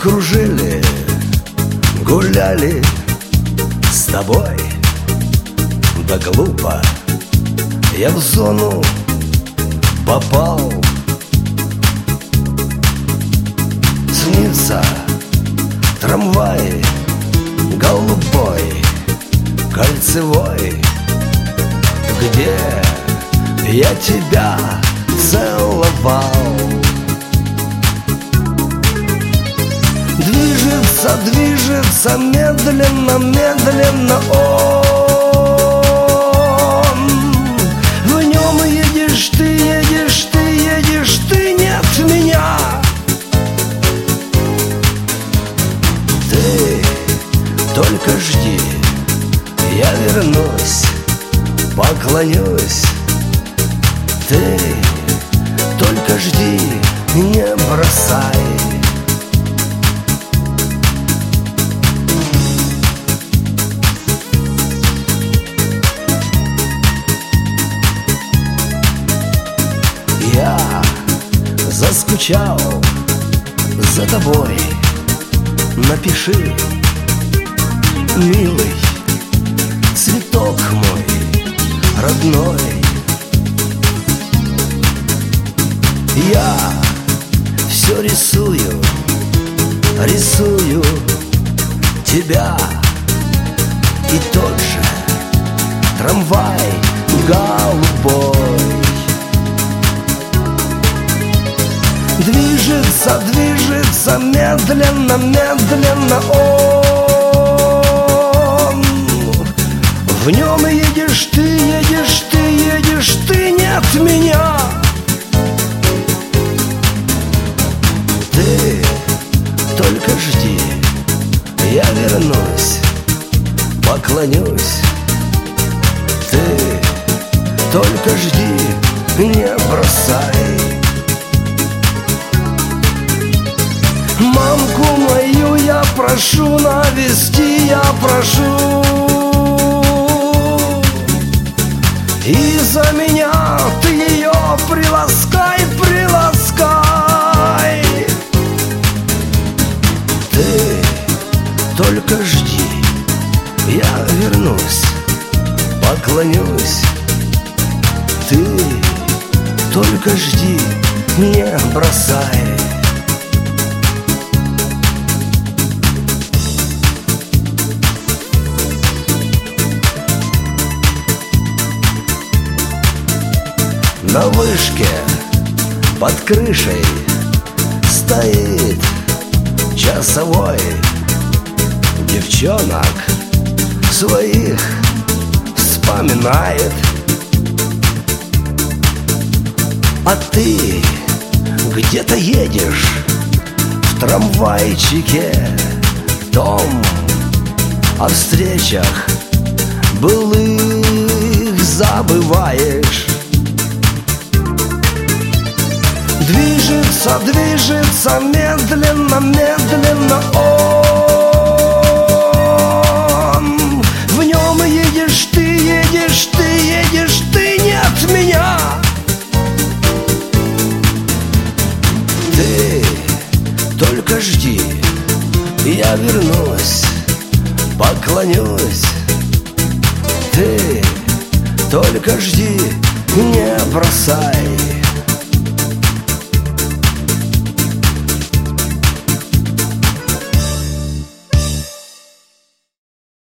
кружили, гуляли с тобой. Да глупо, я в зону попал. Снится трамвай голубой, кольцевой, где я тебя целовал. Движется, движется медленно, медленно он. В нем едешь ты, едешь ты, едешь ты, нет меня. Ты только жди, я вернусь, поклонюсь. Ты только жди, не бросай. Я заскучал за тобой. Напиши, милый, цветок мой родной. Я все рисую, рисую тебя. И тот же трамвай голубой движется, движется медленно, медленно он. В нем едешь ты, едешь ты, едешь ты, нет меня. Ты только жди, я вернусь, поклонюсь. Ты только жди, не бросай. Мамку мою я прошу навести, я прошу. И за меня ты ее приласкай, приласкай. Ты только жди, я вернусь, поклонюсь. Ты только жди, не бросай. На вышке под крышей стоит часовой. Девчонок своих вспоминает. А ты где-то едешь в трамвайчике том, о встречах былых забываешь. Движется, движется медленно, медленно он. В нем едешь ты, едешь ты, едешь ты, нет меня. Ты только жди, я вернусь, поклонюсь. Ты только жди, не бросай.